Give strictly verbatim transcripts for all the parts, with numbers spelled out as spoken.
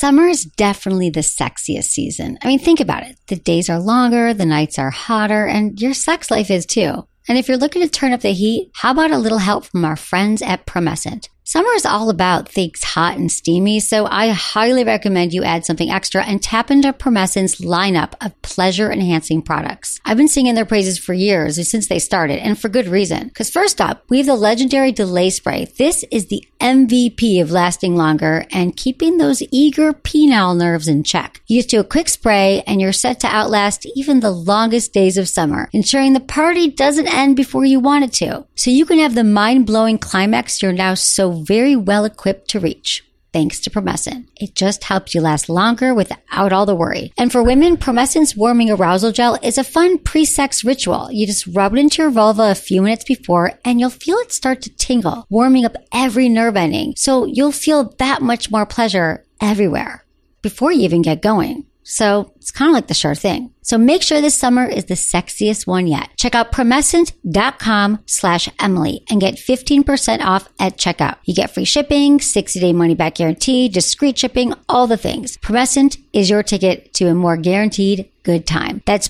Summer is definitely the sexiest season. I mean, think about it. The days are longer, the nights are hotter, and your sex life is too. And if you're looking to turn up the heat, how about a little help from our friends at Promescent? Summer is all about things hot and steamy, so I highly recommend you add something extra and tap into Promescent's lineup of pleasure-enhancing products. I've been singing their praises for years, since they started, and for good reason. Because first up, we have the legendary Delay Spray. This is the M V P of lasting longer and keeping those eager penile nerves in check. You just do a quick spray, and you're set to outlast even the longest days of summer, ensuring the party doesn't end before you want it to. So you can have the mind-blowing climax you're now so very well equipped to reach. Thanks to Promescent. It just helps you last longer without all the worry. And for women, Promescent's Warming Arousal Gel is a fun pre-sex ritual. You just rub it into your vulva a few minutes before and you'll feel it start to tingle, warming up every nerve ending. So you'll feel that much more pleasure everywhere before you even get going. So it's kind of like the sure thing. So make sure this summer is the sexiest one yet. Check out promescent.com slash Emily and get fifteen percent off at checkout. You get free shipping, sixty day money back guarantee, discreet shipping, all the things. Promescent is your ticket to a more guaranteed good time. That's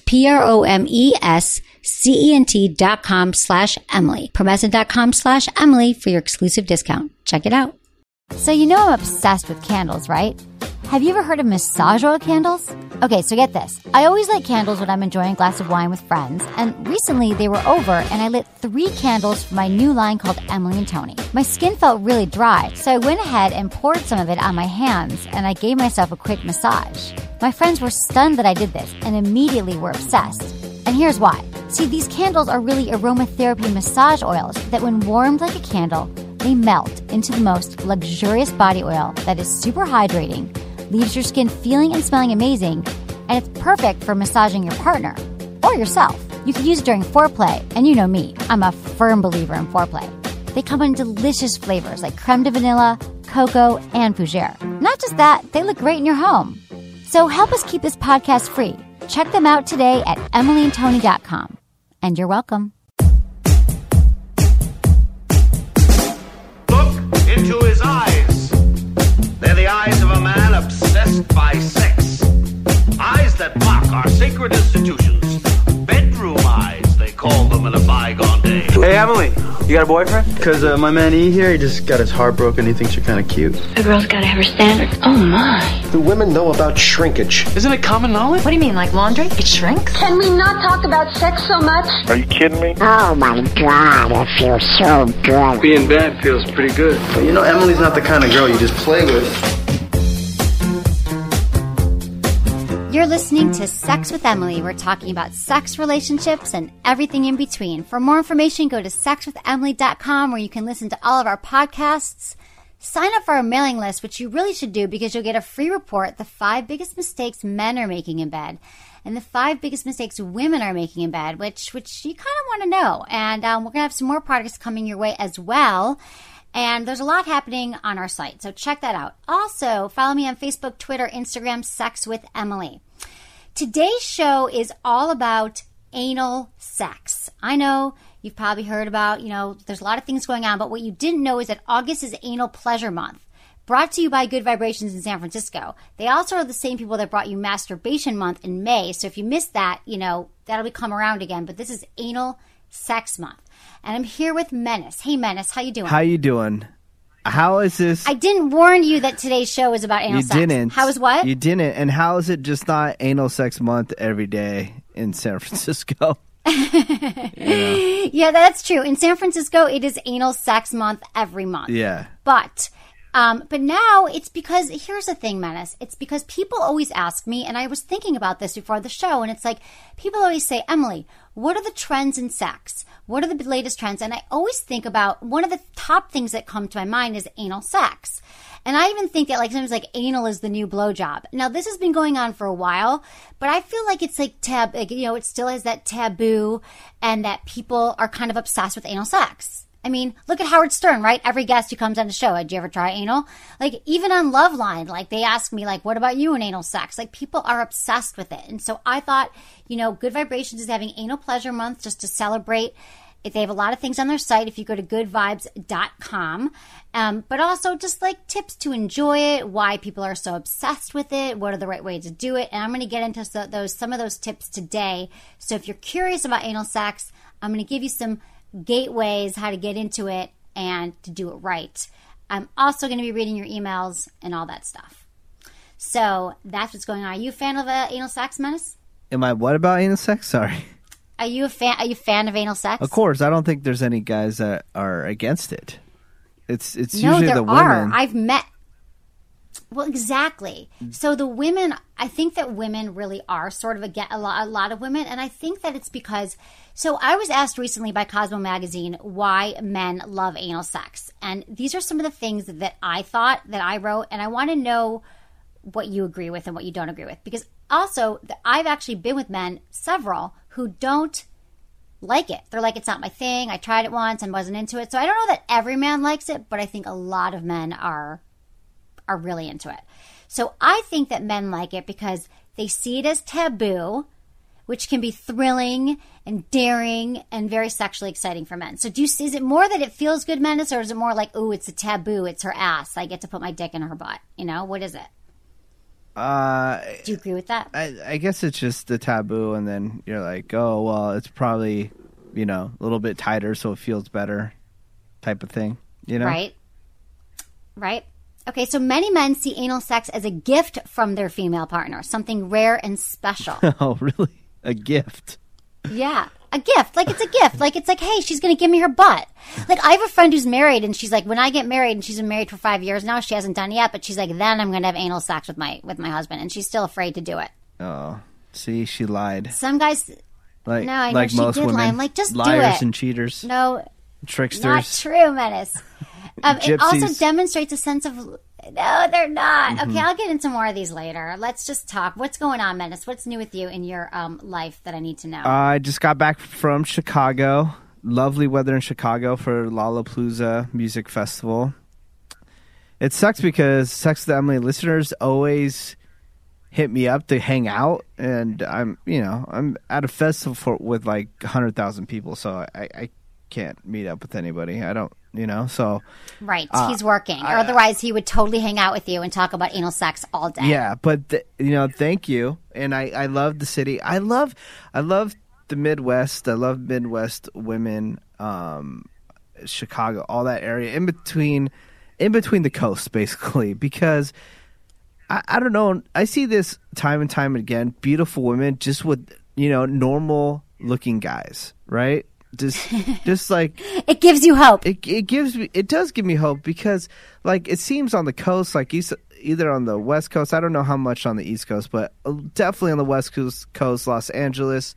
P-R-O-M-E-S-C-E-N-T dot com slash Emily. Promescent.com slash Emily for your exclusive discount. Check it out. So you know I'm obsessed with candles, right? Have you ever heard of massage oil candles? Okay, so get this. I always light candles when I'm enjoying a glass of wine with friends, and recently they were over and I lit three candles for my new line called Emily and Tony. My skin felt really dry, so I went ahead and poured some of it on my hands and I gave myself a quick massage. My friends were stunned that I did this and immediately were obsessed. And here's why. See, these candles are really aromatherapy massage oils that when warmed like a candle, they melt into the most luxurious body oil that is super hydrating, leaves your skin feeling and smelling amazing, and it's perfect for massaging your partner or yourself. You can use it during foreplay, and you know me, I'm a firm believer in foreplay. They come in delicious flavors like creme de vanilla, cocoa, and fougere. Not just that, they look great in your home. So help us keep this podcast free. Check them out today at emily and tony dot com. And you're welcome. Look into his eyes. They're the eyes of a man obsessed by sex. Eyes that mock our sacred institutions. Bedroom eyes, they call them in a bygone day. Hey, Emily, you got a boyfriend? Because uh, my man E here, he just got his heart broken. He thinks you're kind of cute. A girl's got to have her standards. Oh, my. Do women know about shrinkage? Isn't it common knowledge? What do you mean, like laundry? It shrinks? Can we not talk about sex so much? Are you kidding me? Oh, my God, it feels so good. Being bad feels pretty good. But you know, Emily's not the kind of girl you just play with. You're listening to Sex with Emily. We're talking about sex, relationships, and everything in between. For more information, go to sex with emily dot com where you can listen to all of our podcasts. Sign up for our mailing list, which you really should do because you'll get a free report, the five biggest mistakes men are making in bed, and the five biggest mistakes women are making in bed, which which you kind of want to know. And um, we're going to have some more products coming your way as well. And there's a lot happening on our site, so check that out. Also, follow me on Facebook, Twitter, Instagram, Sex with Emily. Today's show is all about anal sex. I know you've probably heard about, you know, there's a lot of things going on, but what you didn't know is that August is Anal Pleasure Month, brought to you by Good Vibrations in San Francisco. They also are the same people that brought you Masturbation Month in May, so if you missed that, you know, that'll come around again, but this is Anal Sex Month. And I'm here with Menace. Hey, Menace, how you doing? How you doing? How is this? I didn't warn you that today's show is about anal you sex. You didn't. How is what? You didn't. And how is it just not Anal Sex Month every day in San Francisco? Yeah. Yeah, that's true. In San Francisco, it is Anal Sex Month every month. Yeah. But... Um, but now it's because, here's the thing, Menace. It's because people always ask me, and I was thinking about this before the show, and it's like, people always say, Emily, what are the trends in sex? What are the latest trends? And I always think about, one of the top things that come to my mind is anal sex. And I even think that, like, sometimes, like, anal is the new blowjob. Now, this has been going on for a while, but I feel like it's, like, tab, like, you know, it still has that taboo, and that people are kind of obsessed with anal sex. I mean, look at Howard Stern, right? Every guest who comes on the show, did you ever try anal? Like, even on Loveline, like, they ask me, like, what about you and anal sex? Like, people are obsessed with it. And so I thought, you know, Good Vibrations is having Anal Pleasure Month just to celebrate They have a lot of things on their site if you go to good vibes dot com. Um, but also just like tips to enjoy it, why people are so obsessed with it, what are the right ways to do it. And I'm going to get into so, those some of those tips today. So if you're curious about anal sex, I'm going to give you some gateways, how to get into it and to do it right. I'm also going to be reading your emails and all that stuff. So that's what's going on. Are you a fan of uh, anal sex, Menace? Am I what about anal sex? Sorry. Are you a fan? Are you a fan of anal sex? Of course, I don't think there's any guys that are against it. It's it's no, usually there the are. women. I've met. Well, exactly. So the women, I think that women really are sort of a, a lot, a lot of women, and I think that it's because. So I was asked recently by Cosmo Magazine why men love anal sex, and these are some of the things that I thought that I wrote, and I want to know what you agree with and what you don't agree with, because also I've actually been with men, several, who don't like it. They're like, it's not my thing. I tried it once and wasn't into it. So I don't know that every man likes it, but I think a lot of men are are really into it. So I think that men like it because they see it as taboo, which can be thrilling and daring and very sexually exciting for men. So do you see, is it more that it feels good, Menace, or is it more like, ooh, it's a taboo, it's her ass, I get to put my dick in her butt? You know, what is it? Uh, Do you agree with that? I, I guess it's just the taboo, and then you're like, oh, well, it's probably, you know, a little bit tighter, so it feels better, type of thing, you know? Right. Right. Okay, so many men see anal sex as a gift from their female partner, something rare and special. Oh, really? A gift? Yeah, a gift. Like, it's a gift. Like, it's like, hey, she's going to give me her butt. Like, I have a friend who's married, and she's like, when I get married, and she's been married for five years now, she hasn't done it yet, but she's like, then I'm going to have anal sex with my with my husband, and she's still afraid to do it. Oh, see, she lied. Some guys, like, no, I know like she most did women, lie. I'm like, just liars do it. and cheaters. No, tricksters. not true, Menace. Um, it also Gypsies. demonstrates a sense of. No, they're not. Mm-hmm. Okay, I'll get into more of these later. Let's just talk. What's going on, Menace? What's new with you in your um, life that I need to know? Uh, I just got back from Chicago. Lovely weather in Chicago for Lollapalooza Music Festival. It sucks because Sex with Emily listeners always hit me up to hang out, and I'm, you know, I'm at a festival for, with like one hundred thousand people, so I, I can't meet up with anybody. I don't, you know, so. Right, uh, he's working. Or I- otherwise, he would totally hang out with you and talk about anal sex all day. Yeah, but th- you know, thank you, and I, I love the city. I love, I love the Midwest. I love Midwest women, um, Chicago, all that area in between, in between the coasts, basically, because I, I don't know. I see this time and time again. Beautiful women, just with, you know, normal looking guys, right? Just, just like It gives you hope. it, it gives me, it does give me hope because, like, it seems on the coast, like east, either on the West Coast, I don't know how much on the East Coast, but definitely on the West Coast, coast Los Angeles,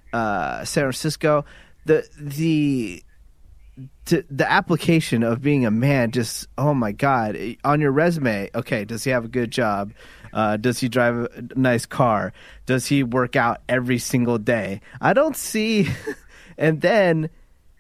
uh, San Francisco, the the to, the application of being a man, just oh my god, on your resume. Okay, does he have a good job? Uh, does he drive a nice car? Does he work out every single day? I don't see. And then,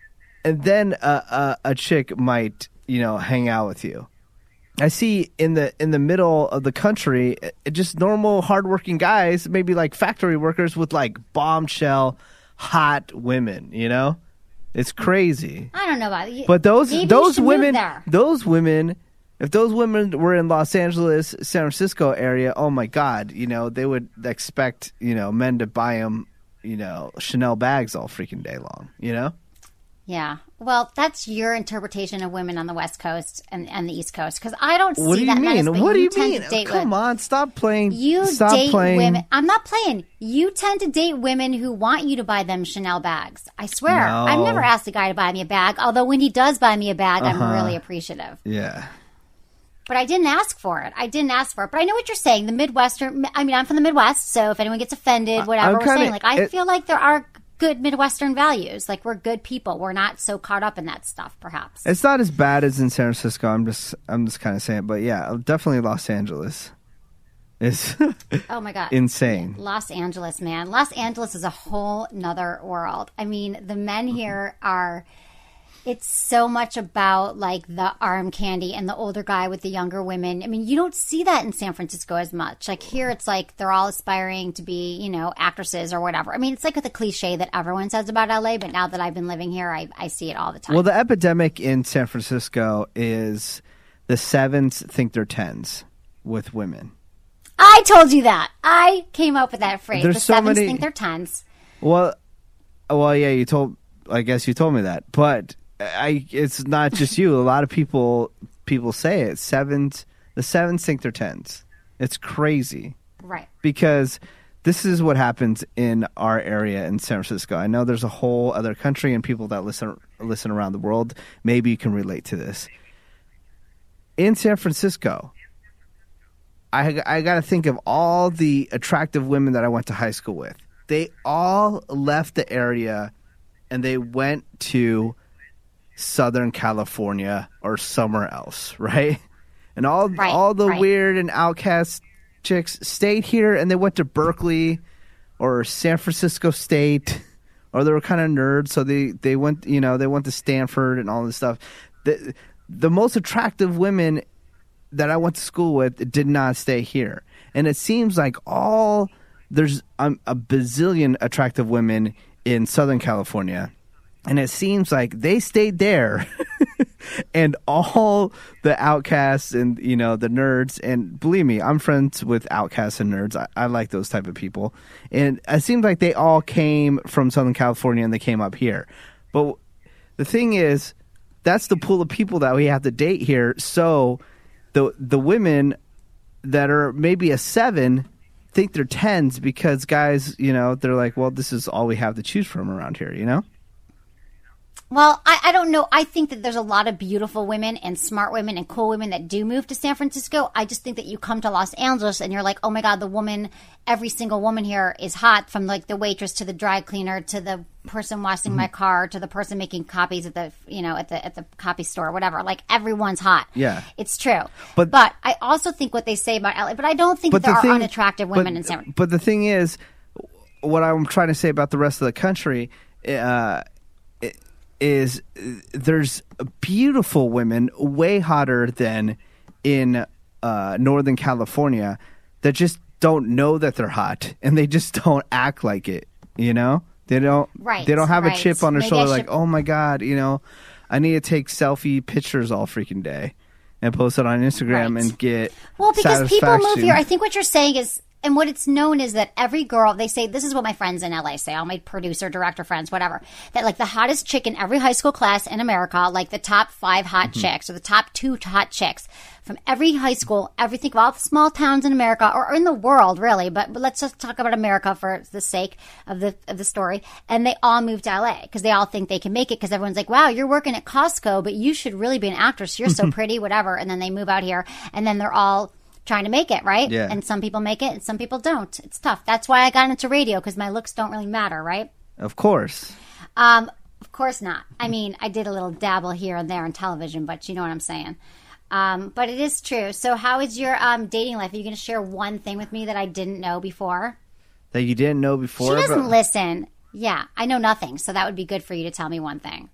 and then uh, uh, a chick might, you know, hang out with you. I see in the in the middle of the country, uh, just normal, hardworking guys, maybe like factory workers with like bombshell, hot women. You know, it's crazy. I don't know about you. But those Maybe you those should move women, there. those women, if those women were in Los Angeles, San Francisco area, oh my God, you know, they would expect, you know, men to buy them, you know, Chanel bags all freaking day long, you know? Yeah. Well, that's your interpretation of women on the West Coast and, and the East Coast, because I don't What see do you that. mean? Menace, but What do you tend mean? to date Come women. on, stop playing. You stop date playing. women. I'm not playing. You tend to date women who want you to buy them Chanel bags. I swear. No. I've never asked a guy to buy me a bag, although when he does buy me a bag, Uh-huh. I'm really appreciative. Yeah. But I didn't ask for it. I didn't ask for it. But I know what you're saying. The Midwestern, I mean, I'm from the Midwest, so if anyone gets offended, whatever I'm we're kinda- saying, like, I it- feel like there are good Midwestern values. Like, we're good people. We're not so caught up in that stuff, perhaps. It's not as bad as in San Francisco. I'm just, I'm just kind of saying, but yeah, definitely Los Angeles is Oh my God. insane. Los Angeles, man. Los Angeles is a whole nother world. I mean, the men here are, It's so much about like the arm candy and the older guy with the younger women. I mean, you don't see that in San Francisco as much. Like here, it's like they're all aspiring to be, you know, actresses or whatever. I mean, it's like with the cliche that everyone says about L A, but now that I've been living here, I, I see it all the time. Well, the epidemic in San Francisco is the sevens think they're tens with women. I told you that. I came up with that phrase. There's the so sevens many... think they're tens. Well, well, yeah, you told. I guess you told me that, but I. It's not just you. A lot of people people say it. Sevens. The sevens think they're tens. It's crazy, right? Because this is what happens in our area in San Francisco. I know there's a whole other country and people that listen listen around the world. Maybe you can relate to this. In San Francisco, I I got to think of all the attractive women that I went to high school with. They all left the area and they went to Southern California or somewhere else, right? And all right, all the right. weird and outcast chicks stayed here and they went to Berkeley or San Francisco State, or they were kind of nerds, so they, they went, you know, they went to Stanford and all this stuff. The, the most attractive women that I went to school with did not stay here. And it seems like all there's um, a bazillion attractive women in Southern California, and it seems like they stayed there. And all the outcasts and, you know, the nerds, and believe me, I'm friends with outcasts and nerds. I, I like those type of people. And it seems like they all came from Southern California and they came up here. But the thing is, that's the pool of people that we have to date here. So the the women that are maybe a seven think they're tens because guys, you know, they're like, well, this is all we have to choose from around here, you know? Well, I, I don't know. I think that there's a lot of beautiful women and smart women and cool women that do move to San Francisco. I just think that you come to Los Angeles and you're like, oh my God, the woman, every single woman here is hot, from like the waitress to the dry cleaner to the person washing my car to the person making copies at the, you know, at the at the copy store, whatever. Like everyone's hot. Yeah. It's true. But, but I also think what they say about L A, but I don't think that there the are thing, unattractive women but, in San Francisco. But the thing is, what I'm trying to say about the rest of the country, uh, is there's beautiful women way hotter than in uh, Northern California that just don't know that they're hot and they just don't act like it, you know? They don't right, they don't have right. a chip on their Maybe shoulder should... like, oh my God, you know, I need to take selfie pictures all freaking day and post it on Instagram right. and get Well, because people move satisfaction. here. I think what you're saying is, and what it's known is that every girl, they say, this is what my friends in L A say, all my producer, director friends, whatever, that like the hottest chick in every high school class in America, like the top five hot mm-hmm. chicks or the top two hot chicks from every high school, everything, of all the small towns in America or in the world, really. But, but let's just talk about America for the sake of the of the story. And they all moved to L A because they all think they can make it because everyone's like, wow, you're working at Costco, but you should really be an actress. You're so pretty, whatever. And then they move out here and then they're all trying to make it, right? Yeah. And some people make it and some people don't. It's tough. That's why I got into radio, because my looks don't really matter, right? Of course. Um, of course not. I mean, I did a little dabble here and there on television, but you know what I'm saying. Um, but it is true. So how is your um, dating life? Are you going to share one thing with me that I didn't know before? That you didn't know before? She doesn't but... listen. Yeah, I know nothing. So that would be good for you to tell me one thing.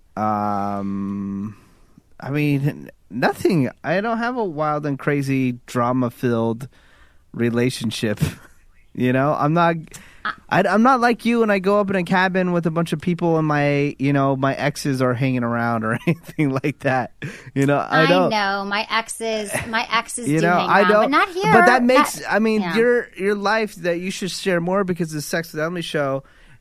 Um... I mean, nothing. I don't have a wild and crazy drama-filled relationship. You know, I'm not. I, I'm not like you, and I go up in a cabin with a bunch of people, and my, you know, my exes are hanging around or anything like that. You know, I don't. I know my exes. My exes you do know, hang I around, don't. but not here. But that makes. That, I mean, yeah. your your life that you should share more, because the Sex with Emily show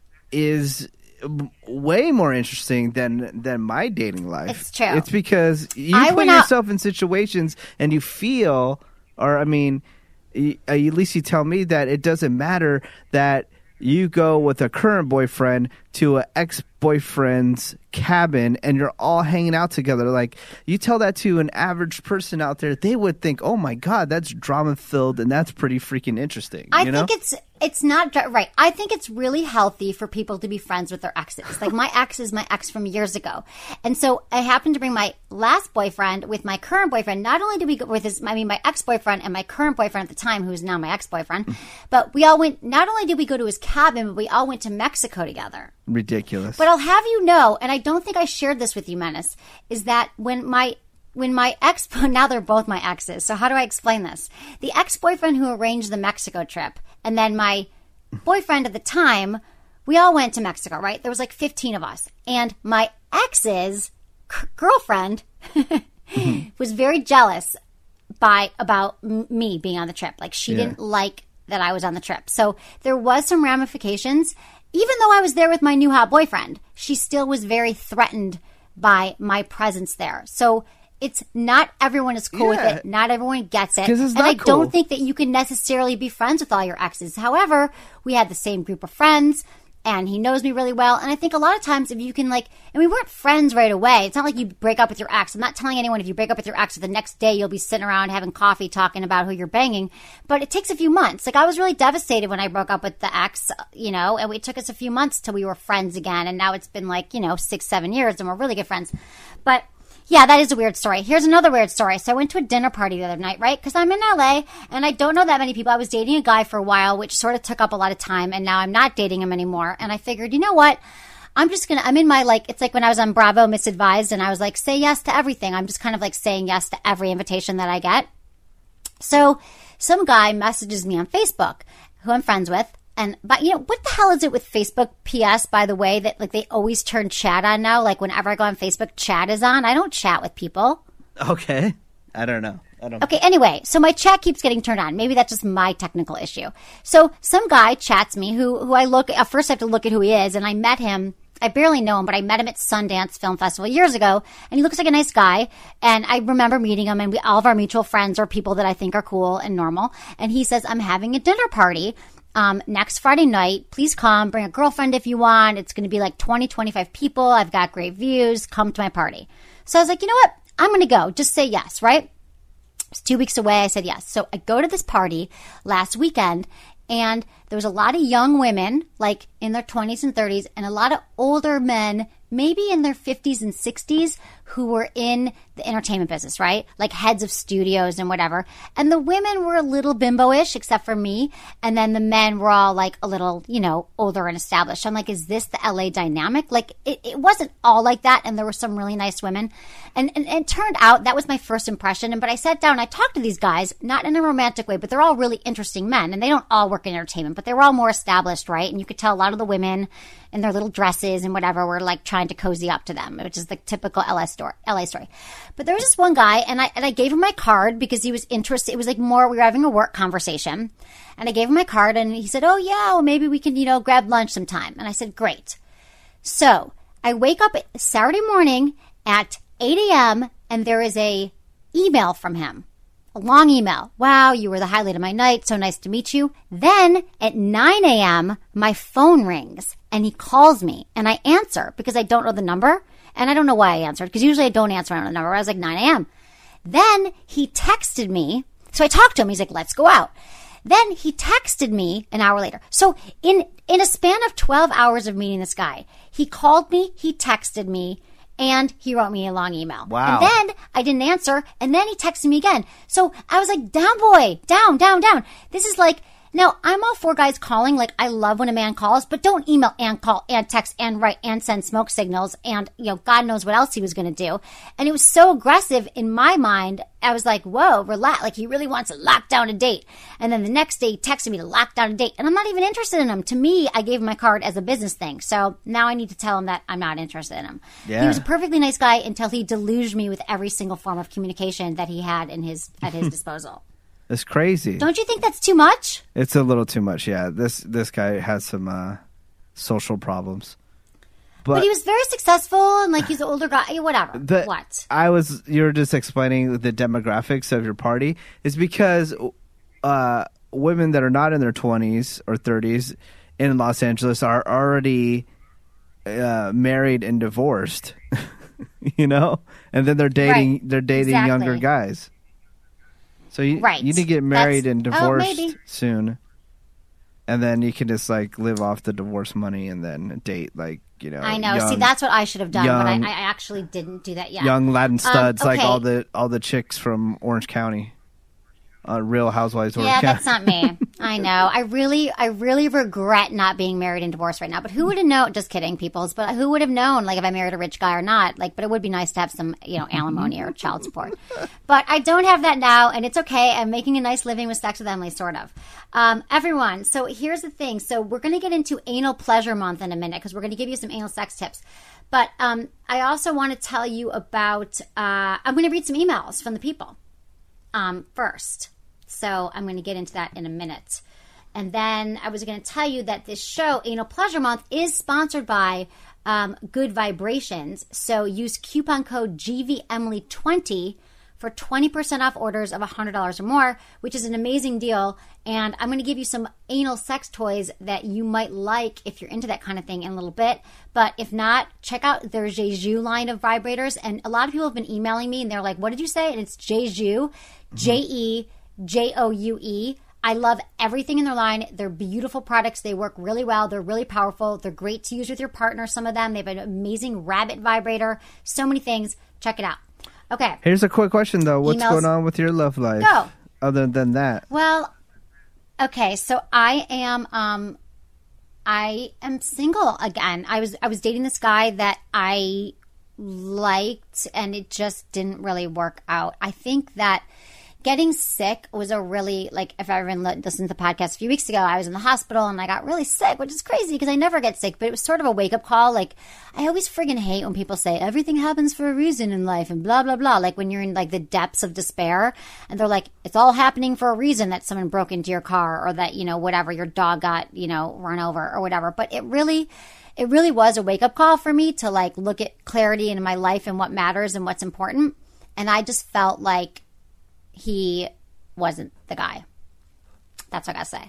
is way more interesting than than my dating life. It's true. It's because you I put out- yourself in situations and you feel, or I mean, y- at least you tell me that it doesn't matter that you go with a current boyfriend to an ex-boyfriend's cabin and you're all hanging out together. Like, you tell that to an average person out there, they would think, oh my God, that's drama-filled and that's pretty freaking interesting. I you think know? it's it's not dr- right. I think it's really healthy for people to be friends with their exes. Like, my ex is my ex from years ago. And so I happened to bring my last boyfriend with my current boyfriend. Not only did we go with his, I mean, my ex-boyfriend and my current boyfriend at the time, who's now my ex-boyfriend, but we all went, not only did we go to his cabin, but we all went to Mexico together. ridiculous. But I'll have you know, and I don't think I shared this with you, Menace, is that when my when my ex, now they're both my exes, so how do I explain this? The ex-boyfriend who arranged the Mexico trip, and then my boyfriend at the time, we all went to Mexico, right? There was like fifteen of us. And my ex's c- girlfriend mm-hmm. was very jealous by about m- me being on the trip. Like, she yeah. didn't like that I was on the trip. So there was some ramifications. Even though I was there with my new hot boyfriend, she still was very threatened by my presence there. So it's not everyone is cool yeah. with it. Not everyone gets it. And I cool. don't think that you can necessarily be friends with all your exes. However, we had the same group of friends, and he knows me really well. And I think a lot of times if you can, like, and we weren't friends right away. It's not like you break up with your ex. I'm not telling anyone if you break up with your ex, the next day you'll be sitting around having coffee talking about who you're banging. But it takes a few months. Like, I was really devastated when I broke up with the ex, you know, and it took us a few months till we were friends again. And now it's been like, you know, six, seven years and we're really good friends. But yeah, that is a weird story. Here's another weird story. So I went to a dinner party the other night, right? Because I'm in L A and I don't know that many people. I was dating a guy for a while, which sort of took up a lot of time. And now I'm not dating him anymore. And I figured, you know what? I'm just going to, I'm in my, like, it's like when I was on Bravo Misadvised and I was like, say yes to everything. I'm just kind of like saying yes to every invitation that I get. So some guy messages me on Facebook who I'm friends with. And, but you know, what the hell is it with Facebook? P S, by the way, that like they always turn chat on now. Like whenever I go on Facebook, chat is on. I don't chat with people. Okay. I don't know. I don't Okay. Anyway, so my chat keeps getting turned on. Maybe that's just my technical issue. So some guy chats me who, who I look at first I have to look at who he is. And I met him. I barely know him, but I met him at Sundance Film Festival years ago. And he looks like a nice guy. And I remember meeting him, and we, all of our mutual friends are people that I think are cool and normal. And he says, I'm having a dinner party Um, next Friday night. Please come. Bring a girlfriend if you want. It's going to be like twenty, twenty-five people. I've got great views. Come to my party. So I was like, you know what? I'm going to go. Just say yes, right? It's two weeks away. I said yes. So I go to this party last weekend, and there was a lot of young women, like in their twenties and thirties, and a lot of older men, maybe in their fifties and sixties, who were in the entertainment business, right? Like heads of studios and whatever. And the women were a little bimbo-ish, except for me. And then the men were all like a little, you know, older and established. I'm like, is this the L A dynamic? Like, it, it wasn't all like that. And there were some really nice women. And, and, and it turned out that was my first impression. And, but I sat down and I talked to these guys, not in a romantic way, but they're all really interesting men. And they don't all work in entertainment, but they were all more established, right? And you could tell a lot of the women in their little dresses and whatever were like trying to cozy up to them, which is the typical L A story. L A story. But there was this one guy, and I and I gave him my card because he was interested. It was like more, we were having a work conversation, and I gave him my card, and he said, oh yeah, well maybe we can, you know, grab lunch sometime. And I said, great. So I wake up Saturday morning at eight a.m. and there is a email from him. A long email. Wow, you were the highlight of my night. So nice to meet you. Then at nine a.m., my phone rings and he calls me and I answer because I don't know the number. And I don't know why I answered because usually I don't answer on the number. I was like nine a.m. Then he texted me. So I talked to him. He's like, let's go out. Then he texted me an hour later. So in, in a span of twelve hours of meeting this guy, he called me, he texted me, and he wrote me a long email. Wow. And then I didn't answer, and then he texted me again. So I was like, down boy, down, down, down. This is like, now I'm all for guys calling. Like, I love when a man calls, but don't email and call and text and write and send smoke signals and, you know, God knows what else he was going to do. And it was so aggressive in my mind. I was like, whoa, relax. Like, he really wants to lock down a date. And then the next day he texted me to lock down a date. And I'm not even interested in him. To me, I gave him my card as a business thing. So now I need to tell him that I'm not interested in him. Yeah. He was a perfectly nice guy until he deluged me with every single form of communication that he had in his at his disposal. It's crazy. Don't you think that's too much? It's a little too much, yeah. This this guy has some uh, social problems. But, but he was very successful and like he's an older guy, whatever. The, what? I was, you were just explaining the demographics of your party. It's because uh, women that are not in their twenties or thirties in Los Angeles are already uh, married and divorced, you know? And then they're dating, right. they're dating exactly. younger guys. So you right. you need to get married That's, and divorced oh, soon, and then you can just like live off the divorce money and then date like you know. I know. Young, See, that's what I should have done, young, but I, I actually didn't do that yet. Young Latin studs um, okay. like all the all the chicks from Orange County, uh, Real Housewives. Orange yeah, County. that's not me. I know. I really, I really regret not being married and divorced right now. But who would have known? Just kidding, peoples. But who would have known, like, if I married a rich guy or not? Like, but it would be nice to have some, you know, alimony or child support. But I don't have that now, and it's okay. I'm making a nice living with Sex with Emily, sort of. Um, everyone, so here's the thing. So we're going to get into Anal Pleasure Month in a minute because we're going to give you some anal sex tips. But um, I also want to tell you about. Uh, I'm going to read some emails from the people um, first. So I'm going to get into that in a minute. And then I was going to tell you that this show, Anal Pleasure Month, is sponsored by um, Good Vibrations. So use coupon code G V Emily twenty for twenty percent off orders of one hundred dollars or more, which is an amazing deal. And I'm going to give you some anal sex toys that you might like if you're into that kind of thing in a little bit. But if not, check out their Jeju line of vibrators. And a lot of people have been emailing me and they're like, what did you say? And it's Jeju, J E J O U E. I love everything in their line. They're beautiful products. They work really well. They're really powerful. They're great to use with your partner, some of them. They have an amazing rabbit vibrator. So many things. Check it out. Okay. Here's a quick question, though. What's Emails. going on with your love life? Go. Other than that. Well, okay. So I am, um, I am single again. I was, I was dating this guy that I liked, and it just didn't really work out. I think that getting sick was a really, like, if I ever listened to the podcast a few weeks ago, I was in the hospital and I got really sick, which is crazy because I never get sick, but it was sort of a wake-up call. Like, I always friggin' hate when people say everything happens for a reason in life and blah, blah, blah. Like when you're in, like, the depths of despair and they're like, it's all happening for a reason that someone broke into your car or that, you know, whatever, your dog got, you know, run over or whatever. But it really... It really was a wake-up call for me to, like, look at clarity in my life and what matters and what's important. And I just felt like he wasn't the guy. That's what I gotta say.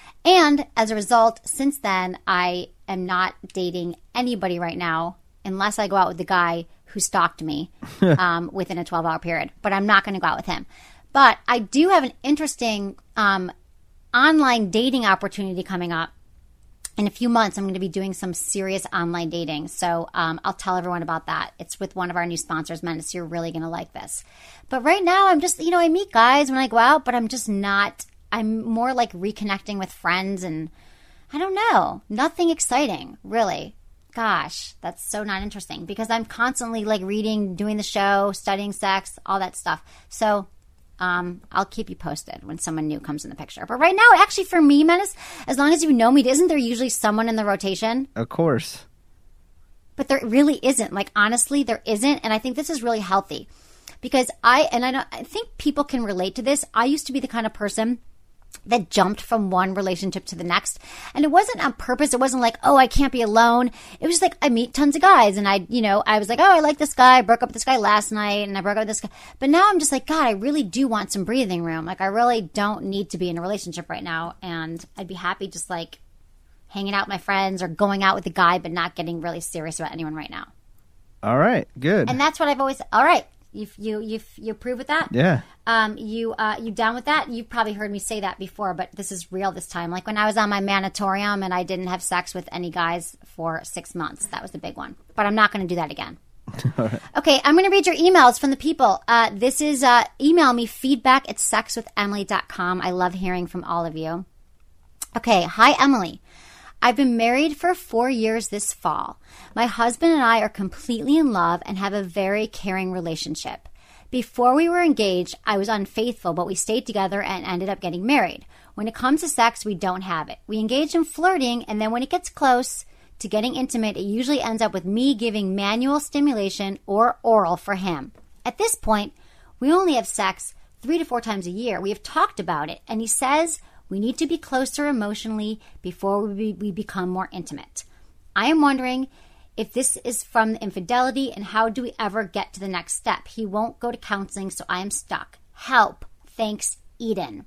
And as a result, since then, I am not dating anybody right now unless I go out with the guy who stalked me um, within a twelve-hour period. But I'm not going to go out with him. But I do have an interesting um, online dating opportunity coming up. In a few months, I'm going to be doing some serious online dating. So um, I'll tell everyone about that. It's with one of our new sponsors, Menace. You're really going to like this. But right now, I'm just, you know, I meet guys when I go out, but I'm just not, I'm more like reconnecting with friends and I don't know, nothing exciting, really. Gosh, that's so not interesting because I'm constantly like reading, doing the show, studying sex, all that stuff. So Um, I'll keep you posted when someone new comes in the picture. But right now, actually, for me, Menace, as long as you know me, isn't there usually someone in the rotation? Of course. But there really isn't. Like, honestly, there isn't. And I think this is really healthy. Because I, and I, don't, I think people can relate to this. I used to be the kind of person that jumped from one relationship to the next. And it wasn't on purpose. It wasn't like, oh, I can't be alone. It was just like, I meet tons of guys. And I, you know, I was like, oh, I like this guy. I broke up with this guy last night. And I broke up with this guy. But now I'm just like, God, I really do want some breathing room. Like, I really don't need to be in a relationship right now. And I'd be happy just like hanging out with my friends or going out with a guy, but not getting really serious about anyone right now. All right. Good. And that's what I've always, all right. You you you you approve with that? Yeah. Um. You uh. You down with that? You've probably heard me say that before, but this is real this time. Like when I was on my manatorium and I didn't have sex with any guys for six months. That was the big one. But I'm not going to do that again. All right. Okay. I'm going to read your emails from the people. Uh. This is uh. Email me feedback at sex with emily dot com. I love hearing from all of you. Okay. Hi, Emily. I've been married for four years this fall. My husband and I are completely in love and have a very caring relationship. Before we were engaged, I was unfaithful, but we stayed together and ended up getting married. When it comes to sex, we don't have it. We engage in flirting, and then when it gets close to getting intimate, it usually ends up with me giving manual stimulation or oral for him. At this point, we only have sex three to four times a year. We have talked about it, and he says we need to be closer emotionally before we, we become more intimate. I am wondering if this is from the infidelity and how do we ever get to the next step? He won't go to counseling, so I am stuck. Help. Thanks, Eden.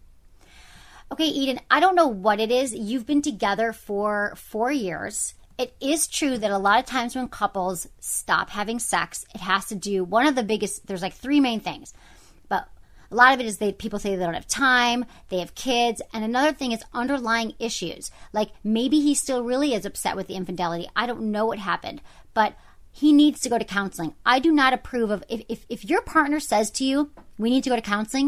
Okay, Eden, I don't know what it is. You've been together for four years. It is true that a lot of times when couples stop having sex, it has to do, one of the biggest, there's like three main things. But a lot of it is they people say they don't have time, they have kids, and another thing is underlying issues. Like maybe he still really is upset with the infidelity. I don't know what happened, but he needs to go to counseling. I do not approve of, if, if, if your partner says to you, we need to go to counseling,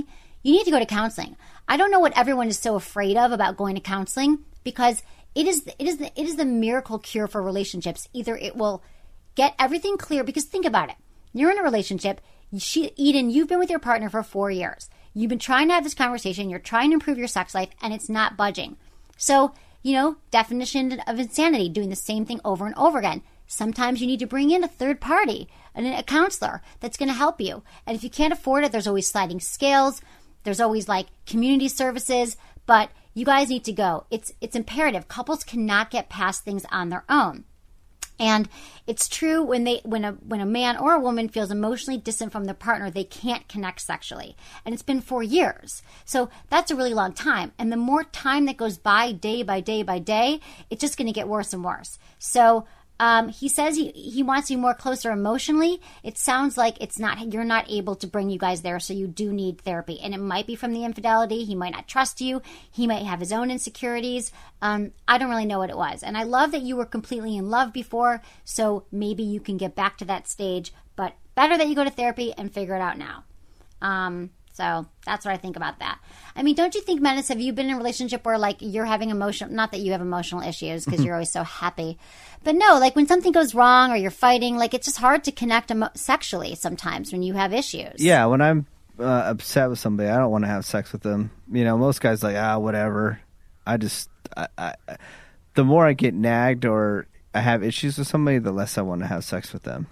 you need to go to counseling. I don't know what everyone is so afraid of about going to counseling, because it is it is the, it is the miracle cure for relationships. Either it will get everything clear, because think about it. You're in a relationship. She, Eden, you've been with your partner for four years. You've been trying to have this conversation. You're trying to improve your sex life, and it's not budging. So, you know, definition of insanity, doing the same thing over and over again. Sometimes you need to bring in a third party, and a counselor that's going to help you. And if you can't afford it, there's always sliding scales. There's always like community services, but you guys need to go. It's it's imperative. Couples cannot get past things on their own. And it's true when they when a when a man or a woman feels emotionally distant from their partner, they can't connect sexually. And it's been four years. So that's a really long time. And the more time that goes by day by day by day, it's just going to get worse and worse. So Um, he says he, he wants you more closer emotionally. It sounds like it's not, you're not able to bring you guys there, so you do need therapy. And it might be from the infidelity. He might not trust you. He might have his own insecurities. Um, I don't really know what it was. And I love that you were completely in love before, so maybe you can get back to that stage. But better that you go to therapy and figure it out now. Um, so that's what I think about that. I mean, don't you think, Menace, have you been in a relationship where, like, you're having emotional, not that you have emotional issues because you're always so happy, but no, like when something goes wrong or you're fighting, like it's just hard to connect emo- sexually sometimes when you have issues. Yeah, when I'm uh, upset with somebody, I don't want to have sex with them. You know, most guys like, ah, whatever. I just, I, I, the more I get nagged or I have issues with somebody, the less I want to have sex with them.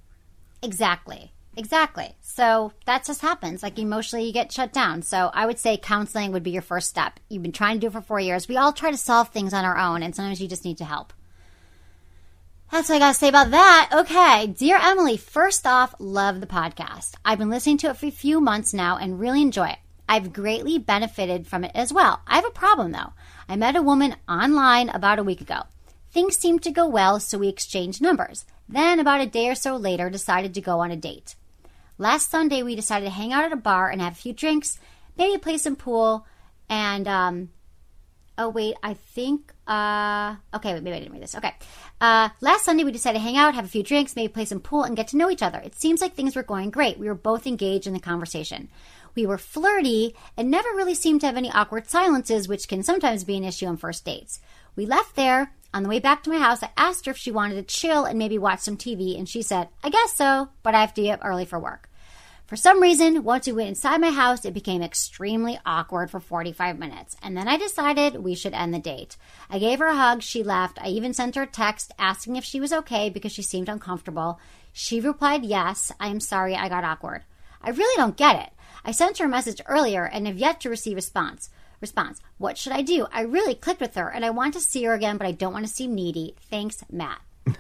Exactly. Exactly. So that just happens. Like emotionally you get shut down. So I would say counseling would be your first step. You've been trying to do it for four years. We all try to solve things on our own, and sometimes you just need to help. That's what I got to say about that. Okay. Dear Emily, first off, love the podcast. I've been listening to it for a few months now and really enjoy it. I've greatly benefited from it as well. I have a problem though. I met a woman online about a week ago. Things seemed to go well, so we exchanged numbers. Then about a day or so later, decided to go on a date. Last Sunday, we decided to hang out at a bar and have a few drinks, maybe play some pool, and, um, oh, wait, I think, uh, okay, wait, maybe I didn't read this. Okay. Uh, last Sunday, we decided to hang out, have a few drinks, maybe play some pool, and get to know each other. It seems like things were going great. We were both engaged in the conversation. We were flirty and never really seemed to have any awkward silences, which can sometimes be an issue on first dates. We left there. On the way back to my house, I asked her if she wanted to chill and maybe watch some T V, and she said, I guess so, but I have to be up early for work. For some reason, once we went inside my house, it became extremely awkward for forty-five minutes, and then I decided we should end the date. I gave her a hug, she left. I even sent her a text asking if she was okay because she seemed uncomfortable. She replied, yes, I am sorry I got awkward. I really don't get it. I sent her a message earlier and have yet to receive a response. Response. What should I do? I really clicked with her and I want to see her again, but I don't want to seem needy. Thanks, Matt.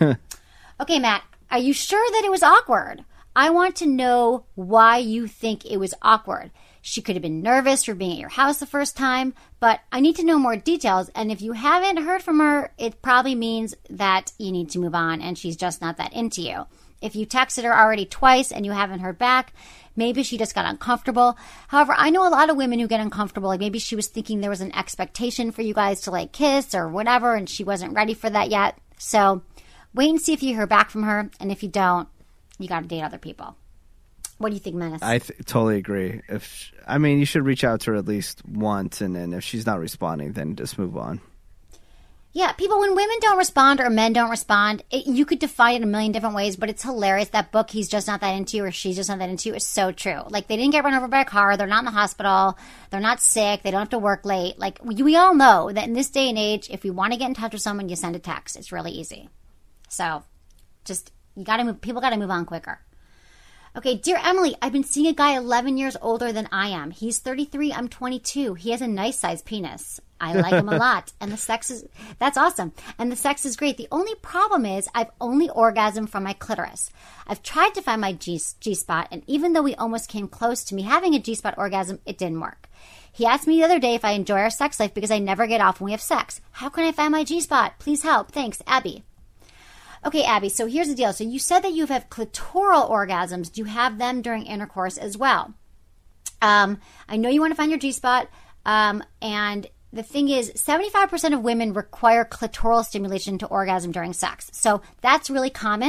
Okay, Matt, are you sure that it was awkward? I want to know why you think it was awkward. She could have been nervous for being at your house the first time, but I need to know more details. And if you haven't heard from her, it probably means that you need to move on and she's just not that into you. If you texted her already twice and you haven't heard back, maybe she just got uncomfortable. However, I know a lot of women who get uncomfortable. Like maybe she was thinking there was an expectation for you guys to like kiss or whatever, and she wasn't ready for that yet. So wait and see if you hear back from her. And if you don't, you got to date other people. What do you think, Menace? I th- totally agree. If I mean, you should reach out to her at least once, and then if she's not responding, then just move on. Yeah, people, when women don't respond or men don't respond, it, you could define it a million different ways, but it's hilarious. That book, He's Just Not That Into You, or She's Just Not That Into You, is so true. Like, they didn't get run over by a car. They're not in the hospital. They're not sick. They don't have to work late. Like, we, we all know that in this day and age, if we want to get in touch with someone, you send a text. It's really easy. So, just, you gotta move, people gotta move on quicker. Okay, dear Emily, I've been seeing a guy eleven years older than I am. He's thirty-three, I'm twenty-two. He has a nice sized penis. I like him a lot. And the sex is, that's awesome. And the sex is great. The only problem is I've only orgasmed from my clitoris. I've tried to find my G, G-spot, and even though we almost came close to me having a G-spot orgasm, it didn't work. He asked me the other day if I enjoy our sex life because I never get off when we have sex. How can I find my G-spot? Please help. Thanks, Abby. Okay, Abby, so here's the deal. So you said that you have clitoral orgasms. Do you have them during intercourse as well? Um, I know you want to find your G-spot, um, and the thing is, seventy-five percent of women require clitoral stimulation to orgasm during sex. So that's really common.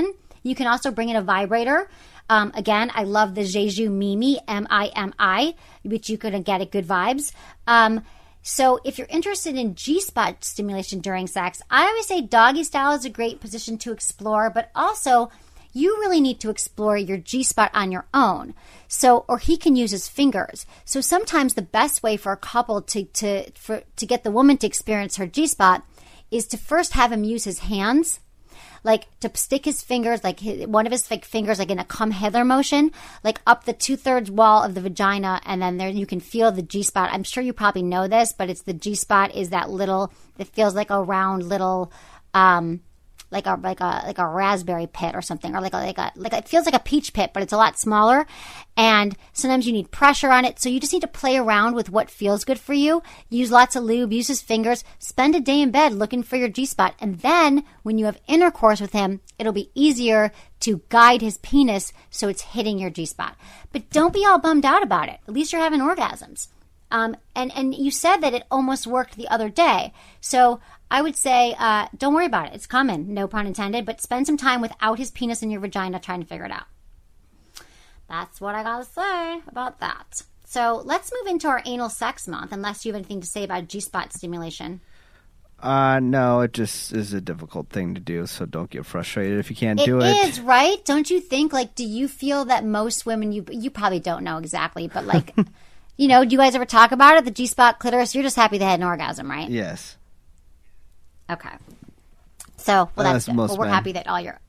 You can also bring in a vibrator. Um, again, I love the Jeju Mimi, M I M I, which you can get at Good Vibes. Um, so if you're interested in G-spot stimulation during sex, I always say doggy style is a great position to explore, but also you really need to explore your G-spot on your own. So, or he can use his fingers. So sometimes the best way for a couple to, to, for, to get the woman to experience her G-spot is to first have him use his hands, like to stick his fingers, like his, one of his like, fingers, like in a come hither motion, like up the two thirds wall of the vagina. And then there you can feel the G-spot. I'm sure you probably know this, but it's the G-spot is that little, it feels like a round little, um, like a like a like a raspberry pit or something, or like a like a like a, it feels like a peach pit, but it's a lot smaller. And sometimes you need pressure on it, so you just need to play around with what feels good for you. Use lots of lube, use his fingers, spend a day in bed looking for your G-spot, and then when you have intercourse with him, it'll be easier to guide his penis so it's hitting your G-spot. But don't be all bummed out about it. At least you're having orgasms. Um, and and you said that it almost worked the other day, so I would say, uh, don't worry about it. It's coming, no pun intended, but spend some time without his penis in your vagina trying to figure it out. That's what I gotta say about that. So let's move into our anal sex month, unless you have anything to say about G-spot stimulation. Uh, no, it just is a difficult thing to do, so don't get frustrated if you can't do it. It is, right? Don't you think, like, do you feel that most women, you you probably don't know exactly, but like, you know, do you guys ever talk about it, the G-spot, clitoris? You're just happy they had an orgasm, right? Yes. Okay. So, well, that's, that's good. most Well, we're men. happy that all your...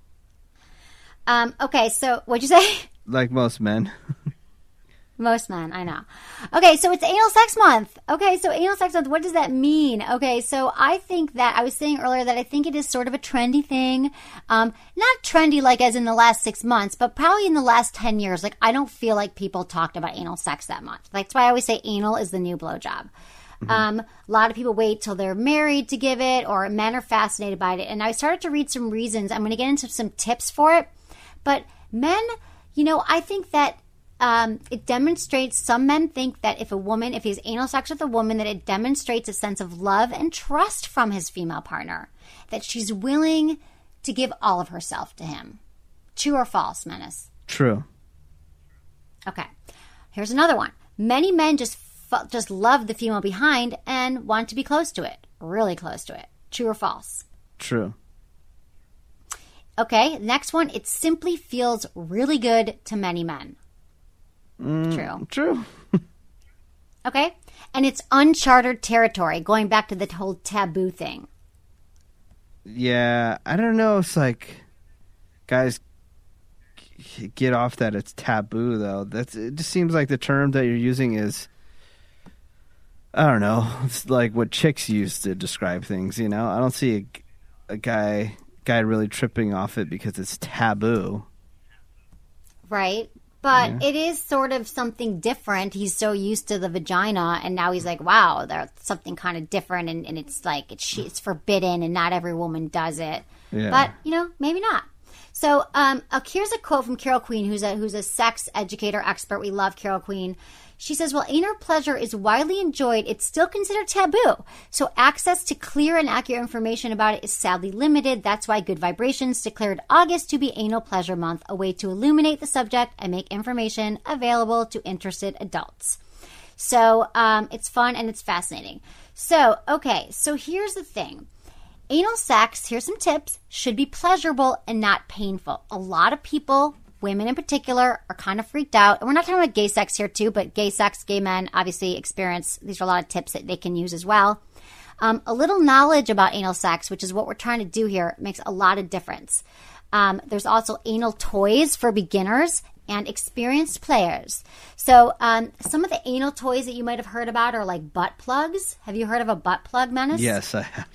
Um, okay, so what'd you say? Like most men. Most men, I know. Okay, so it's anal sex month. Okay, so anal sex month, what does that mean? Okay, so I think that, I was saying earlier that I think it is sort of a trendy thing. Um, not trendy like as in the last six months, but probably in the last ten years. Like, I don't feel like people talked about anal sex that much. That's why I always say anal is the new blowjob. Mm-hmm. Um, a lot of people wait till they're married to give it, or men are fascinated by it. And I started to read some reasons. I'm going to get into some tips for it. But men, you know, I think that um, it demonstrates, some men think that if a woman, if he has anal sex with a woman, that it demonstrates a sense of love and trust from his female partner, that she's willing to give all of herself to him. True or false, Menace? True. Okay. Here's another one. Many men just f- just love the female behind and want to be close to it, really close to it. True or false? True. Okay, next one. It simply feels really good to many men. Mm, True. True. Okay, and it's uncharted territory, going back to the whole taboo thing. Yeah, I don't know. It's like guys g- get off that it's taboo though. That's it. Just seems like the term that you're using is, I don't know. It's like what chicks use to describe things. You know, I don't see a, a guy guy really tripping off it because it's taboo. Right. But Yeah. it is sort of something different. He's so used to the vagina, and now he's like, wow, there's something kind of different, and, and it's like, it's, it's forbidden, and not every woman does it. Yeah. But, you know, maybe not. So um, uh, here's a quote from Carol Queen, who's a, who's a sex educator expert. We love Carol Queen. She says, while anal pleasure is widely enjoyed, it's still considered taboo. So access to clear and accurate information about it is sadly limited. That's why Good Vibrations declared August to be Anal Pleasure Month, a way to illuminate the subject and make information available to interested adults. So um, it's fun and it's fascinating. So, okay, so here's the thing. Anal sex, here's some tips, should be pleasurable and not painful. A lot of people, women in particular, are kind of freaked out. And we're not talking about gay sex here too, but gay sex, gay men obviously experience, these are a lot of tips that they can use as well. Um, a little knowledge about anal sex, which is what we're trying to do here, makes a lot of difference. Um, there's also anal toys for beginners and experienced players. So um, some of the anal toys that you might have heard about are like butt plugs. Have you heard of a butt plug, Menace? Yes, I have.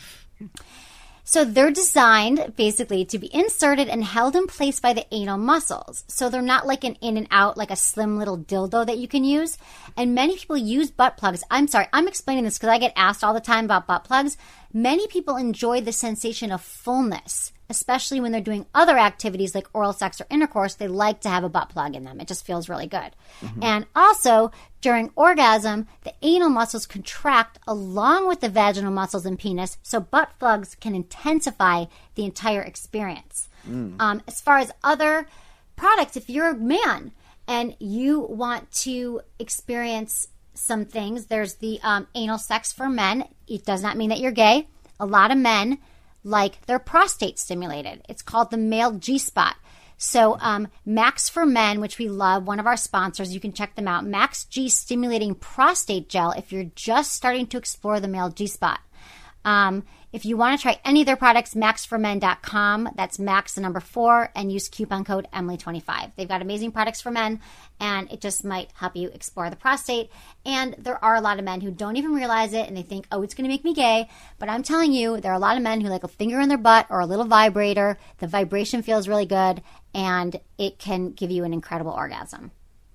So they're designed basically to be inserted and held in place by the anal muscles. So they're not like an in and out, like a slim little dildo that you can use. And many people use butt plugs. I'm sorry, I'm explaining this because I get asked all the time about butt plugs. Many people enjoy the sensation of fullness, especially when they're doing other activities like oral sex or intercourse. They like to have a butt plug in them. It just feels really good. Mm-hmm. And also, during orgasm, the anal muscles contract along with the vaginal muscles and penis, so butt plugs can intensify the entire experience. Mm. Um, as far as other products, if you're a man and you want to experience some things, there's the um, anal sex for men. It does not mean that you're gay. A lot of men like their prostate stimulated. It's called the male G-spot. So um, Max for Men, which we love, one of our sponsors, you can check them out. Max G Stimulating Prostate Gel if you're just starting to explore the male G-spot. Um, if you want to try any of their products, max for men dot com. That's Max, the number four, and use coupon code Emily twenty-five. They've got amazing products for men, and it just might help you explore the prostate. And there are a lot of men who don't even realize it, and they think, oh, it's going to make me gay. But I'm telling you, there are a lot of men who like a finger in their butt or a little vibrator. The vibration feels really good, and it can give you an incredible orgasm.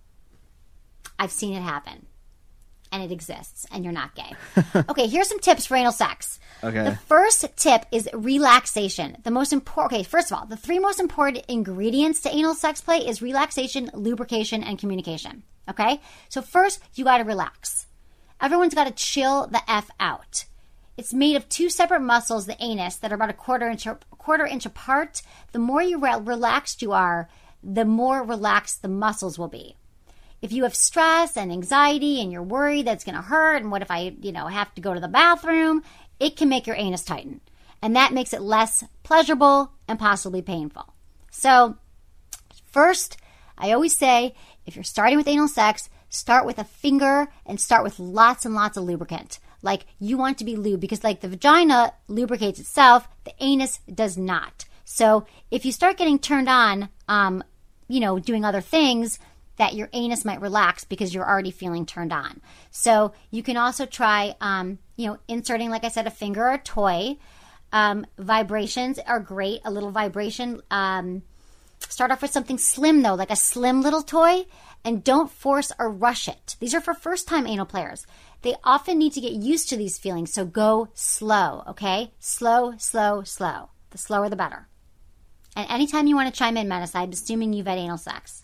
I've seen it happen. And it exists, and you're not gay. Okay, here's some tips for anal sex. Okay. The first tip is relaxation. The most important, okay, first of all, the three most important ingredients to anal sex play is relaxation, lubrication, and communication. Okay? So first, you got to relax. Everyone's got to chill the F out. It's made of two separate muscles, the anus, that are about a quarter inch, a quarter inch apart. The more you re- relaxed you are, the more relaxed the muscles will be. If you have stress and anxiety and you're worried that's going to hurt and what if I, you know, have to go to the bathroom, it can make your anus tighten. And that makes it less pleasurable and possibly painful. So first, I always say, if you're starting with anal sex, start with a finger and start with lots and lots of lubricant. Like you want to be lubed because like the vagina lubricates itself, the anus does not. So if you start getting turned on, um, you know, doing other things, that your anus might relax because you're already feeling turned on. So you can also try, um, you know, inserting, like I said, a finger or a toy. Um, vibrations are great. A little vibration. Um, start off with something slim, though, like a slim little toy. And don't force or rush it. These are for first-time anal players. They often need to get used to these feelings, so go slow, okay? Slow, slow, slow. The slower, the better. And anytime you want to chime in, Menace, I'm assuming you've had anal sex.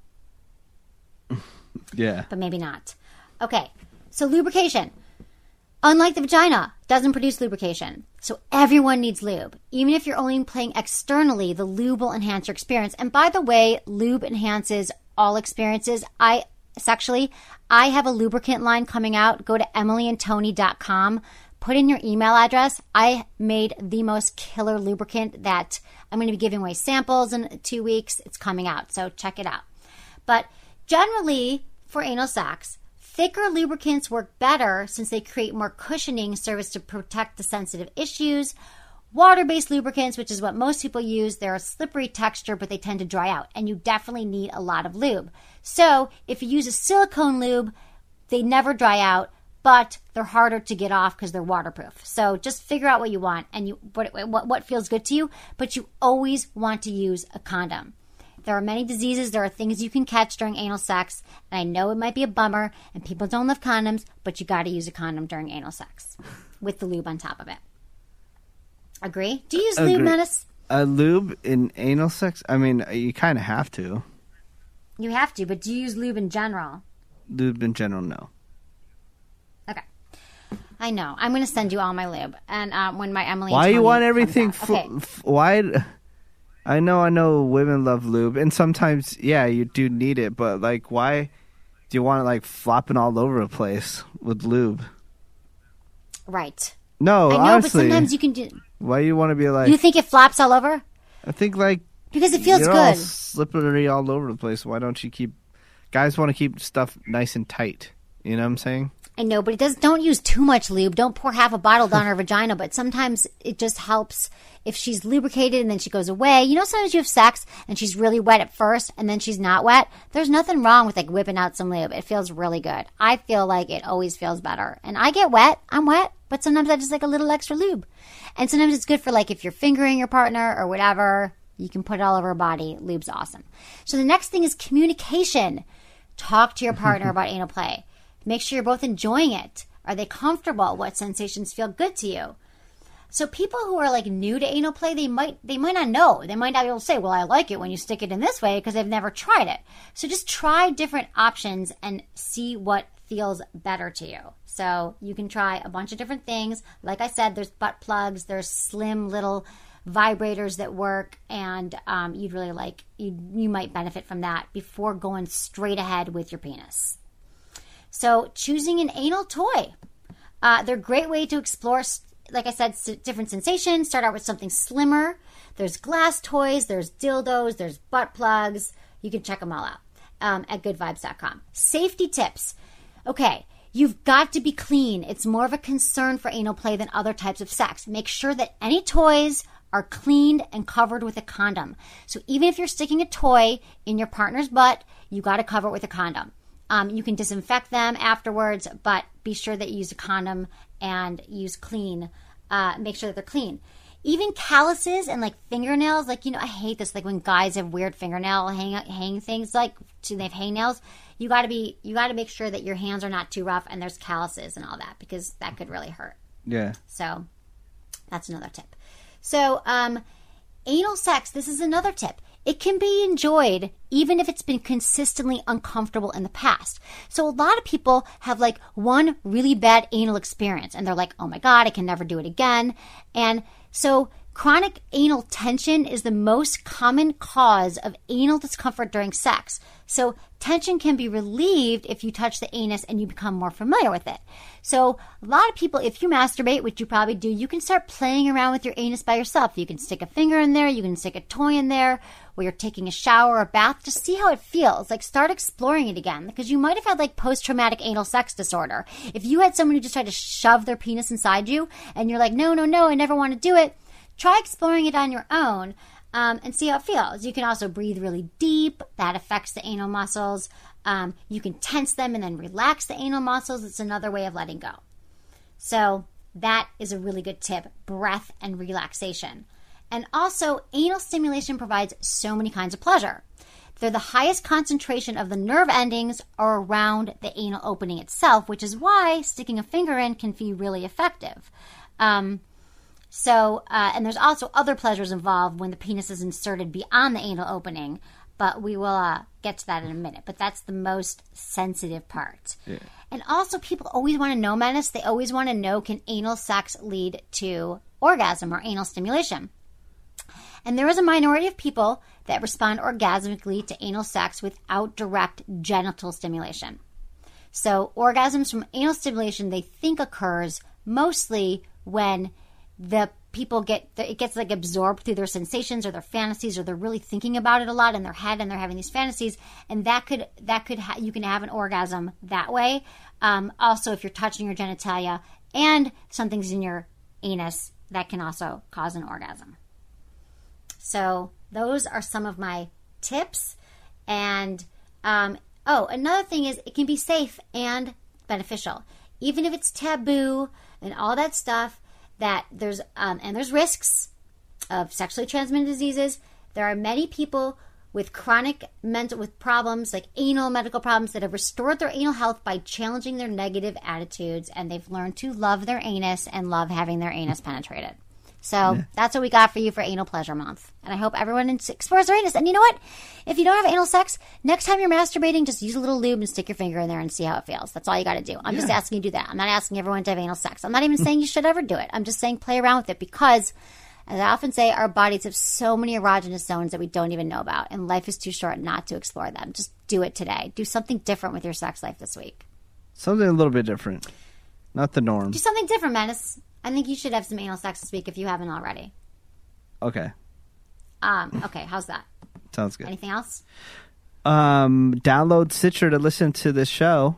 Yeah. But maybe not. Okay. So lubrication. Unlike the vagina, doesn't produce lubrication. So everyone needs lube. Even if you're only playing externally, the lube will enhance your experience. And by the way, lube enhances all experiences. I sexually, I have a lubricant line coming out. Go to emily and tony dot com. Put in your email address. I made the most killer lubricant that I'm going to be giving away samples in two weeks. It's coming out. So check it out. But generally, for anal sex, thicker lubricants work better since they create more cushioning service to protect the sensitive issues. Water-based lubricants, which is what most people use, they're a slippery texture, but they tend to dry out, and you definitely need a lot of lube. So if you use a silicone lube, they never dry out, but they're harder to get off because they're waterproof. So just figure out what you want and you what, what, what feels good to you, but you always want to use a condom. There are many diseases. There are things you can catch during anal sex. And I know it might be a bummer and people don't love condoms, but you got to use a condom during anal sex with the lube on top of it. Agree? Do you use Agree. lube, Menace? A lube in anal sex? I mean, you kind of have to. You have to, but do you use lube in general? Lube in general, no. Okay. I know. I'm going to send you all my lube. And um, when my Emily Why and you Tony want everything? comes out. F- Okay. f- why? I know, I know women love lube, and sometimes, yeah, you do need it, but, like, why do you want it, like, flopping all over the place with lube? Right. No, I know, honestly. but sometimes you can do... Why you want to be like... You think it flops all over? I think, like... Because it feels you're good. all slippery all over the place. Why don't you keep... Guys want to keep stuff nice and tight. You know what I'm saying? I know, but it does. Don't use too much lube. Don't pour half a bottle down her vagina. But sometimes it just helps if she's lubricated and then she goes away. You know, sometimes you have sex and she's really wet at first and then she's not wet. There's nothing wrong with like whipping out some lube. It feels really good. I feel like it always feels better. And I get wet. I'm wet. But sometimes I just like a little extra lube. And sometimes it's good for like if you're fingering your partner or whatever. You can put it all over her body. Lube's awesome. So the next thing is communication. Talk to your partner about anal play. Make sure you're both enjoying it. Are they comfortable? What sensations feel good to you? So people who are like new to anal play, they might they might not know. They might not be able to say, well, I like it when you stick it in this way because they've never tried it. So just try different options and see what feels better to you. So you can try a bunch of different things. Like I said, there's butt plugs. There's slim little vibrators that work, and um, you'd really like, you, you might benefit from that before going straight ahead with your penis. So choosing an anal toy. Uh, they're a great way to explore, like I said, different sensations. Start out with something slimmer. There's glass toys, there's dildos, there's butt plugs. You can check them all out um, at good vibes dot com. Safety tips. Okay, you've got to be clean. It's more of a concern for anal play than other types of sex. Make sure that any toys are cleaned and covered with a condom. So even if you're sticking a toy in your partner's butt, you got to cover it with a condom. Um, you can disinfect them afterwards, but be sure that you use a condom and use clean. Uh, make sure that they're clean. Even calluses and like fingernails, like, you know, I hate this. Like when guys have weird fingernail hang hang things, like they have hangnails. You got to be, you got to make sure that your hands are not too rough and there's calluses and all that, because that could really hurt. Yeah. So that's another tip. So um, anal sex. This is another tip. It can be enjoyed even if it's been consistently uncomfortable in the past. So a lot of people have like one really bad anal experience and they're like, oh my God, I can never do it again. And so chronic anal tension is the most common cause of anal discomfort during sex. So tension can be relieved if you touch the anus and you become more familiar with it. So a lot of people, if you masturbate, which you probably do, you can start playing around with your anus by yourself. You can stick a finger in there. You can stick a toy in there where you're taking a shower or a bath. Just see how it feels. Like start exploring it again, because you might have had like post-traumatic anal sex disorder. If you had someone who just tried to shove their penis inside you and you're like, no, no, no, I never want to do it. Try exploring it on your own um, and see how it feels. You can also breathe really deep. That affects the anal muscles. Um, you can tense them and then relax the anal muscles. It's another way of letting go. So that is a really good tip, breath and relaxation. And also, anal stimulation provides so many kinds of pleasure. They're the highest concentration of the nerve endings are around the anal opening itself, which is why sticking a finger in can be really effective. Um, So, uh, and there's also other pleasures involved when the penis is inserted beyond the anal opening, but we will uh, get to that in a minute. But that's the most sensitive part. Yeah. And also, people always want to know, Menace, they always want to know, can anal sex lead to orgasm or anal stimulation? And there is a minority of people that respond orgasmically to anal sex without direct genital stimulation. So, orgasms from anal stimulation, they think occurs mostly when the people get, it gets like absorbed through their sensations or their fantasies, or they're really thinking about it a lot in their head and they're having these fantasies, and that could, that could, ha- you can have an orgasm that way. Um, also, if you're touching your genitalia and something's in your anus, that can also cause an orgasm. So those are some of my tips. And, um, oh, another thing is it can be safe and beneficial. Even if it's taboo and all that stuff, that there's um, and there's risks of sexually transmitted diseases. There are many people with chronic mental with problems like anal medical problems that have restored their anal health by challenging their negative attitudes, and they've learned to love their anus and love having their anus penetrated. So yeah. That's what we got for you for Anal Pleasure Month. And I hope everyone explores their anus. And you know what? If you don't have anal sex, next time you're masturbating, just use a little lube and stick your finger in there and see how it feels. That's all you got to do. I'm yeah. just asking you to do that. I'm not asking everyone to have anal sex. I'm not even saying you should ever do it. I'm just saying play around with it, because, as I often say, our bodies have so many erogenous zones that we don't even know about. And life is too short not to explore them. Just do it today. Do something different with your sex life this week. Something a little bit different. Not the norm. Do something different, Menace. I think you should have some anal sex this week if you haven't already. Okay. Um. Okay, how's that? Sounds good. Anything else? Um. Download Stitcher to listen to this show.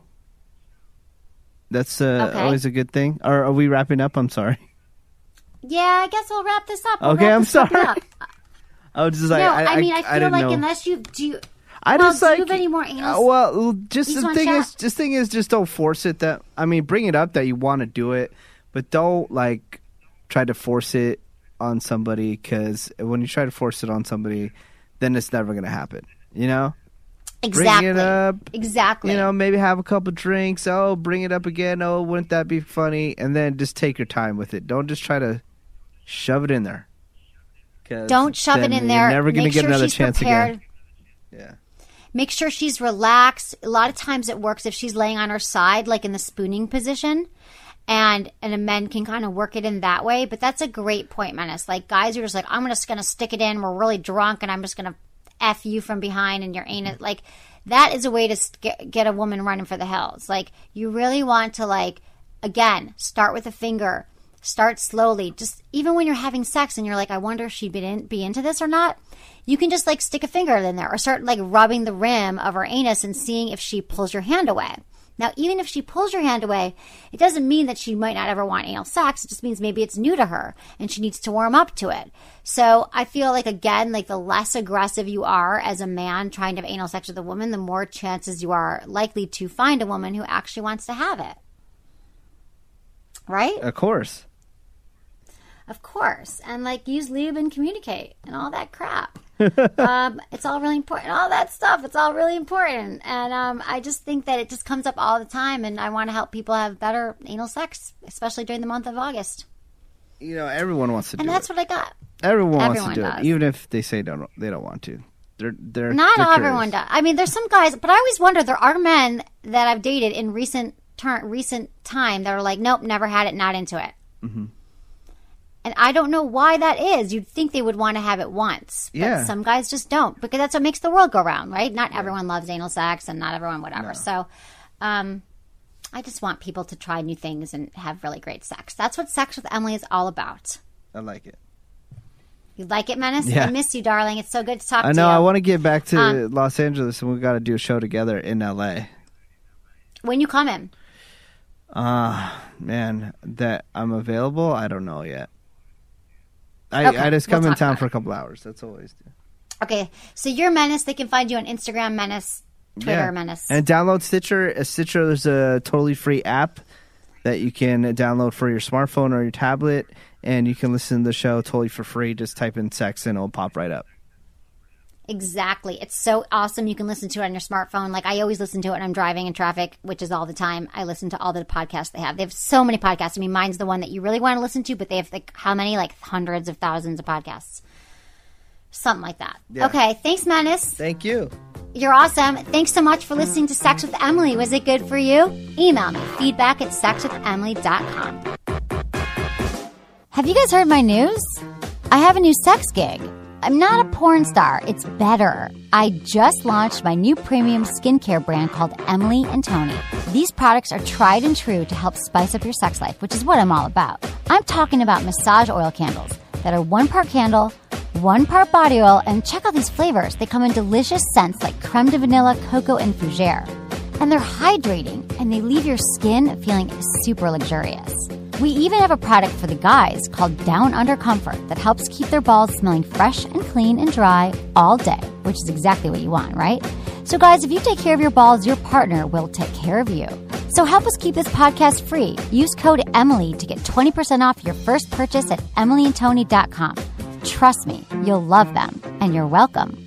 That's uh, okay. always a good thing. Or are we wrapping up? I'm sorry. Yeah, I guess we'll wrap this up. We'll okay, wrap I'm sorry. Up. I was just like, no, I, I, I mean, I feel I like know. unless you do, you, I well, just do like. you have any more anal? Uh, well, just you the just thing chat? is, just thing is, just don't force it. That I mean, bring it up that you want to do it, but don't like try to force it on somebody, because when you try to force it on somebody, then it's never going to happen, you know? Exactly. Bring it up. Exactly. You know, maybe have a couple drinks. Oh, bring it up again. Oh, wouldn't that be funny? And then just take your time with it. Don't just try to shove it in there. Don't shove it in there. You're never going to get sure another she's chance prepared. again. Yeah. Make sure she's relaxed. A lot of times it works if she's laying on her side, like in the spooning position. And and a men can kind of work it in that way. But that's a great point, Menace. Like, guys are just like, I'm just going to stick it in. We're really drunk, and I'm just going to F you from behind and your anus. Like, that is a way to get, get a woman running for the hills. Like, you really want to, like, again, start with a finger. Start slowly. Just even when you're having sex and you're like, I wonder if she'd be, in, be into this or not. You can just, like, stick a finger in there or start, like, rubbing the rim of her anus and seeing if she pulls your hand away. Now, even if she pulls your hand away, it doesn't mean that she might not ever want anal sex. It just means maybe it's new to her and she needs to warm up to it. So I feel like, again, like the less aggressive you are as a man trying to have anal sex with a woman, the more chances you are likely to find a woman who actually wants to have it. Right? Of course. Of course. And like use lube and communicate and all that crap. um, it's all really important. All that stuff. It's all really important. And um, I just think that it just comes up all the time. And I want to help people have better anal sex, especially during the month of August. You know, everyone wants to and do it. And that's what I got. Everyone, everyone wants to do does. it, even if they say don't, they don't want to. They're, they're Not they're everyone does. I mean, there's some guys, but I always wonder, there are men that I've dated in recent, ter- recent time that are like, nope, never had it, not into it. Mm-hmm. And I don't know why that is. You'd think they would want to have it once. But yeah. some guys just don't. Because that's what makes the world go round, right? Not yeah. everyone loves anal sex and not everyone whatever. No. So um, I just want people to try new things and have really great sex. That's what Sex with Emily is all about. I like it. You like it, Menace? Yeah. I miss you, darling. It's so good to talk I to know. you. I want to get back to um, Los Angeles, and we've got to do a show together in L A. When you coming? Uh, man, that I'm available, I don't know yet. I, okay, I just come we'll in town about for it. a couple hours. That's all I always do. Okay, so you're Menace. They can find you on Instagram, Menace, Twitter, yeah. Menace. And download Stitcher. Uh, Stitcher, there's a totally free app that you can download for your smartphone or your tablet, and you can listen to the show totally for free. Just type in sex and it'll pop right up. Exactly. It's so awesome. You can listen to it on your smartphone. Like I always listen to it when I'm driving in traffic, which is all the time. I listen to all the podcasts they have. They have so many podcasts. I mean, mine's the one that you really want to listen to, but they have like how many? Like hundreds of thousands of podcasts. Something like that. Yeah. Okay. Thanks, Menace. Thank you. You're awesome. Thanks so much for listening to Sex with Emily. Was it good for you? Email me, feedback at sex with emily dot com. Have you guys heard my news? I have a new sex gig. I'm not a porn star. It's better. I just launched my new premium skincare brand called Emily and Tony. These products are tried and true to help spice up your sex life, which is what I'm all about. I'm talking about massage oil candles that are one part candle, one part body oil, and check out these flavors. They come in delicious scents like creme de vanilla, cocoa, and fougere. And they're hydrating, and they leave your skin feeling super luxurious. We even have a product for the guys called Down Under Comfort that helps keep their balls smelling fresh and clean and dry all day, which is exactly what you want, right? So guys, if you take care of your balls, your partner will take care of you. So help us keep this podcast free. Use code Emily to get twenty percent off your first purchase at emily and tony dot com. Trust me, you'll love them, and you're welcome.